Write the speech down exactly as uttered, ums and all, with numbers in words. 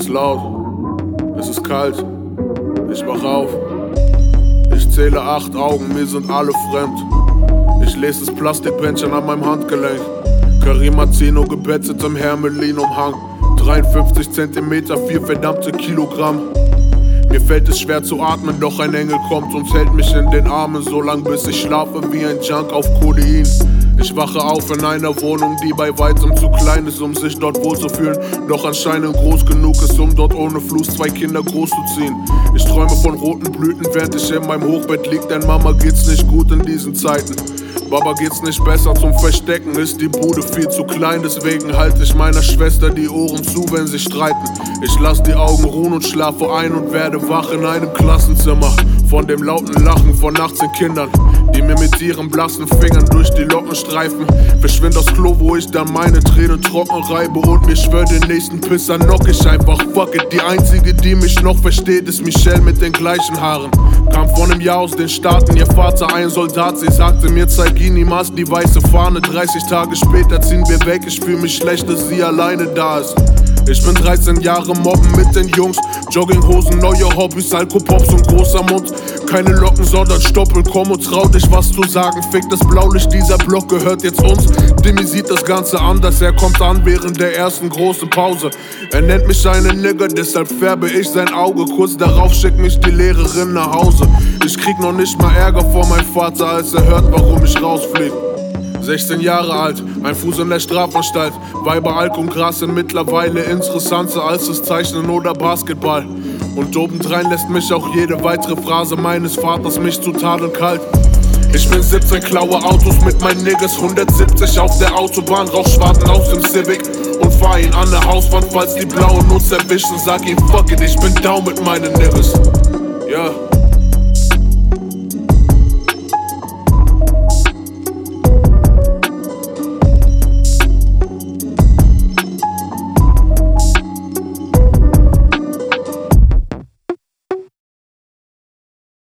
ist laut, es ist kalt, ich wach auf. Ich zähle acht Augen, mir sind alle fremd. Ich lese das Plastikbändchen an meinem Handgelenk. Karimazino gebettet im Hermelin-Umhang. dreiundfünfzig Zentimeter, vier verdammte Kilogramm. Mir fällt es schwer zu atmen, doch ein Engel kommt und hält mich in den Armen, so lang bis ich schlafe wie ein Junk auf Codein. Ich wache auf in einer Wohnung, die bei weitem zu klein ist, um sich dort wohlzufühlen, doch anscheinend groß genug ist, um dort ohne Fluss zwei Kinder großzuziehen. Ich träume von roten Blüten, während ich in meinem Hochbett lieg, denn Mama geht's nicht gut in diesen Zeiten. Baba geht's nicht besser, zum Verstecken ist die Bude viel zu klein, deswegen halte ich meiner Schwester die Ohren zu, wenn sie streiten. Ich lass die Augen ruhen und schlafe ein und werde wach in einem Klassenzimmer von dem lauten Lachen von achtzehn Kindern, die mir mit ihren blassen Fingern durch die Locken streifen. Verschwind aufs Klo, wo ich dann meine Tränen trocken reibe und mir schwör, den nächsten Pisser knock ich einfach, fuck it. Die einzige, die mich noch versteht, ist Michelle mit den gleichen Haaren. Kam vor einem Jahr aus den Staaten, ihr Vater ein Soldat. Sie sagte mir, zeig ihn niemals die weiße Fahne. dreißig Tage später ziehen wir weg, ich fühl mich schlecht, dass sie alleine da ist. Ich bin dreizehn Jahre mobben mit den Jungs. Jogginghosen, neue Hobbys, Alkopops und großer Mund. Keine Locken, sondern Stoppel, komm und trau dich was zu sagen. Fick das Blaulicht, dieser Block gehört jetzt uns. Demi sieht das Ganze anders, er kommt an während der ersten großen Pause. Er nennt mich einen Nigger, deshalb färbe ich sein Auge. Kurz darauf schickt mich die Lehrerin nach Hause. Ich krieg noch nicht mal Ärger vor meinem Vater, als er hört, warum ich rausflieg. sechzehn Jahre alt, ein Fuß in der Strafanstalt. Weiber, Alk und Gras sind mittlerweile interessanter als das Zeichnen oder Basketball. Und obendrein lässt mich auch jede weitere Phrase meines Vaters mich zu tadeln kalt. Ich bin siebzehn, klaue Autos mit meinen Niggas, hundertsiebzig auf der Autobahn, Rauchschwaden aus dem Civic und fahr ihn an der Hauswand, falls die Blauen uns erwischen. Sag ihm fuck it, ich bin down mit meinen Niggas. Ja. Yeah.